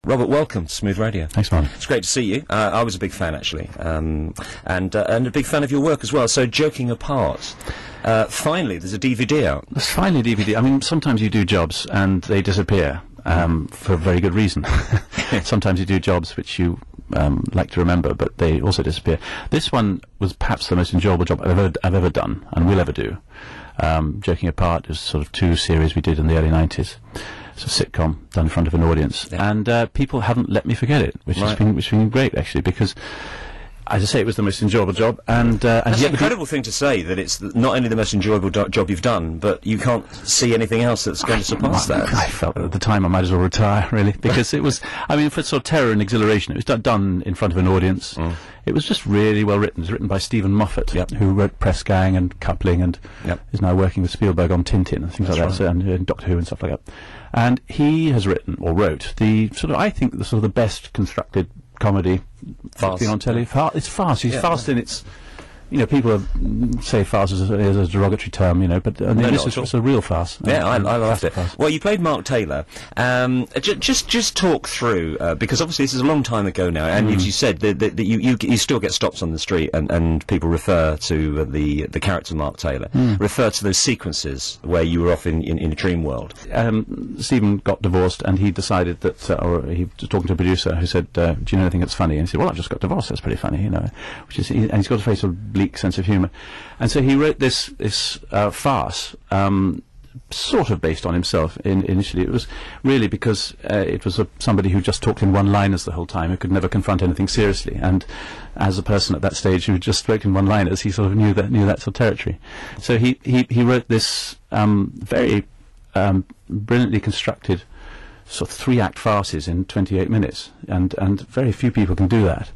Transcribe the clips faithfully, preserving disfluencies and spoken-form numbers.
Robert, welcome to Smooth Radio. Thanks, man. It's great to see you. Uh, I was a big fan, actually, um, and uh, and a big fan of your work as well. So, joking apart, uh, finally, there's a D V D out. There's finally a D V D. I mean, sometimes you do jobs and they disappear um, for a very good reason. Sometimes you do jobs which you um, like to remember, but they also disappear. This one was perhaps the most enjoyable job I've ever, I've ever done and will ever do. Um, joking apart, it was sort of two series we did in the early nineties. It's a sitcom done in front of an audience, yeah. and uh, people haven't let me forget it, which right. has been which has been great actually, because, as I say, it was the most enjoyable job, and uh, that's and an incredible thing to say, that it's th not only the most enjoyable do job you've done, but you can't see anything else that's going to surpass I, that. I felt at the time I might as well retire, really, because it was, I mean, for sort of terror and exhilaration, it was done, done in front of an audience. Mm. It was just really well written. It was written by Stephen Moffat, yep. who wrote Press Gang and Coupling, and yep. is now working with Spielberg on Tintin and things that's like that, right. so, and, and Doctor Who and stuff like that. And he has written, or wrote, the sort of, I think, the sort of the best constructed comedy thing on telly. Fa it's fast. It's yeah, fast yeah. in its, you know, people are, say fast as a, as a derogatory term, you know, but uh, no, this is it's a real fast. Yeah, uh, I, I loved it. Fast. Well, you played Mark Taylor. Um, j just just talk through, uh, because obviously this is a long time ago now, and mm. as you said, that, that, that you, you you still get stops on the street, and, and people refer to uh, the the character Mark Taylor, mm. refer to those sequences where you were off in, in, in a dream world. Um, Stephen got divorced, and he decided that, uh, or he was talking to a producer who said, uh, "Do you know anything that's funny?" And he said, "Well, I've just got divorced. That's pretty funny, you know." Which is, he, and he's got a very sort of bleak sense of humour. And so he wrote this this uh, farce, um, sort of based on himself. In, initially, it was really because uh, it was a, somebody who just talked in one-liners the whole time, who could never confront anything seriously. And as a person at that stage who just spoke in one-liners, he sort of knew that knew that sort of territory. So he he he wrote this um, very um, brilliantly constructed sort of three-act farces in twenty-eight minutes, and and very few people can do that.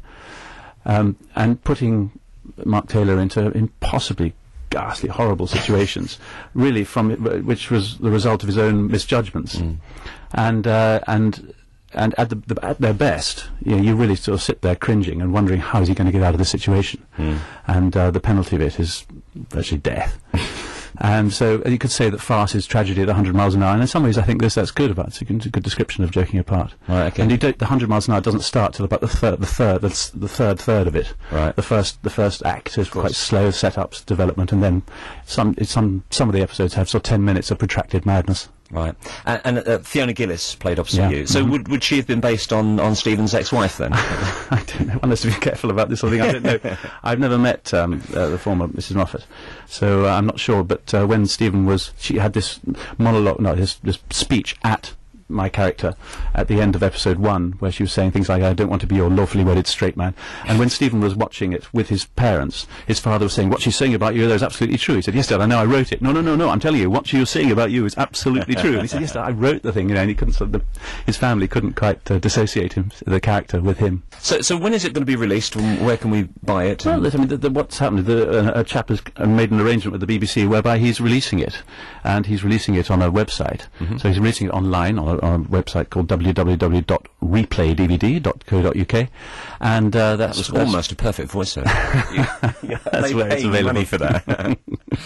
Um, and putting Mark Taylor into impossibly ghastly, horrible situations, really from it, which was the result of his own misjudgments, mm. and uh, and and at the, the at their best, you know, you really sort of sit there cringing and wondering how is he going to get out of this situation, mm. and uh, the penalty of it is virtually death. And so uh, you could say that farce is tragedy at one hundred miles an hour, and in some ways I think this that's good about it. It's a good, a good description of joking apart. Right, okay. And you don't, the one hundred miles an hour doesn't start till about the third, the third, that's the third third of it. Right. The first, the first act is quite slow setups, development, and then some, it's some, some of the episodes have sort of ten minutes of protracted madness. Right. And, and uh, Fiona Gillis played opposite yeah. you. So mm-hmm. would would she have been based on on Stephen's ex-wife then? I don't know. One has to be careful about this sort of thing. I don't know. I've never met um, uh, the former Missus Moffat, so uh, I'm not sure. But uh, when Stephen was, she had this monologue, no, this, this speech at my character at the end of episode one, where she was saying things like, "I don't want to be your lawfully wedded straight man." And when Stephen was watching it with his parents, his father was saying, "What she's saying about you there is absolutely true." He said, "Yes, Dad, I know I wrote it." "No, no, no, no, I'm telling you, what she was saying about you is absolutely true." And he said, "Yes, Dad, I wrote the thing," you know, and he couldn't, sort of, the, his family couldn't quite uh, dissociate him, the character, with him. So, so when is it going to be released? Where can we buy it? Well, I mean, the, the, what's happened, the, uh, a chap has uh, made an arrangement with the B B C whereby he's releasing it, and he's releasing it on a website. Mm-hmm. So he's releasing it online on a, on a website called w w w dot replay d v d dot co dot u k, and uh, that's, that was that's almost a perfect voiceover. yeah, that's where it's available for that.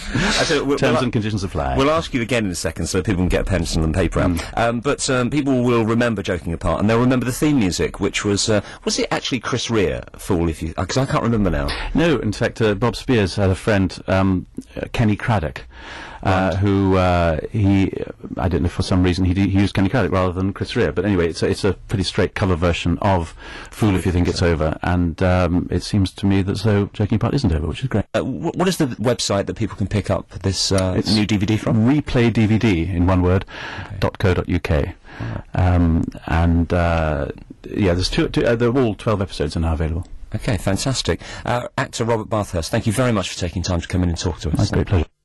so we'll, Terms we'll and conditions apply. We'll ask you again in a second so people can get a pencil and paper out. Mm. Um, but um, people will remember Joking Apart, and they'll remember the theme music, which was uh, was it actually Chris Rea? Fool, if you because I can't remember now. No, in fact, uh, Bob Spears had a friend, um, uh, Kenny Craddock. Uh, who uh, he, uh, I don't know, for some reason he, he used Kenny Craddock rather than Chris Rea, but anyway, it's a, it's a pretty straight cover version of Fool If You Think It's Over, and um, it seems to me that so Joking Apart isn't over, which is great. Uh, wh what is the website that people can pick up this uh, it's new D V D from? Replay D V D, in one word, okay. dot co dot u k. Right. Um, and uh, yeah, there's two, two uh, they're all twelve episodes are now available. Okay, fantastic. Uh, actor Robert Bathurst, thank you very much for taking time to come in and talk to us. My great pleasure.